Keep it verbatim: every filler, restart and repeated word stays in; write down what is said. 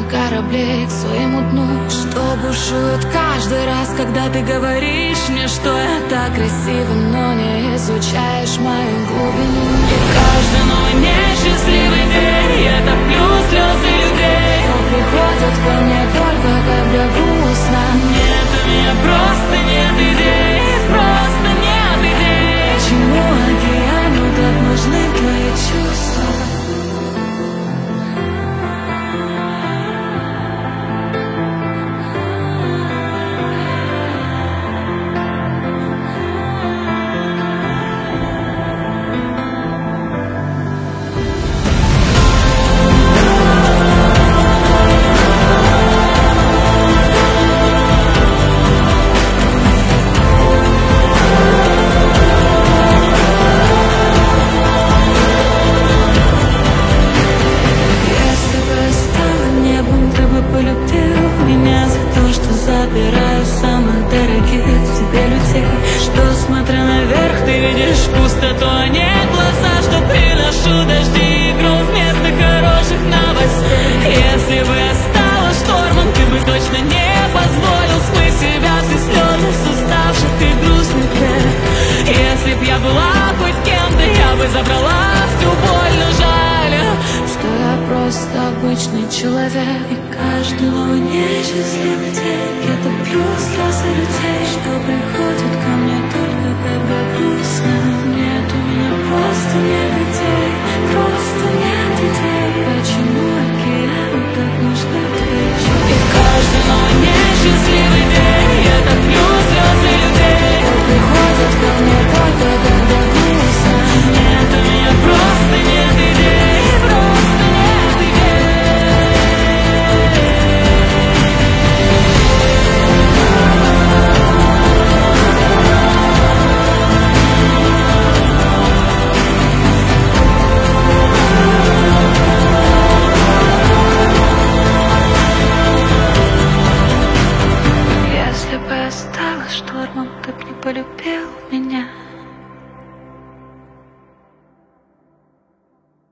корабле к своему дну, что бушует каждый раз, когда ты говоришь мне, что я так красива, но не изучаешь мою глубину. И каждый новый несчастливый день я топлю слезы людей, кто приходят ко мне только когда грустно. Нет, у меня просто нет идей, просто нет идей. Почему океану так нужны твои чувства? Забираю самых дорогих тебе людей, что, смотря наверх, ты видишь пустоту, а не глаза, что приношу дожди и гром вместо хороших новостей. Если бы я стала штормом, ты бы точно не позволил смыть себя с слез уставших и грустных лет. Если б я была хоть кем-то, я бы забрала всю боль, но жаль, что я просто обычный человек. И каждый новый несчастливый день я топлю слезы людей, что приходят ко мне только когда грустно. Нет, у меня просто нет идей, просто нет идей. Почему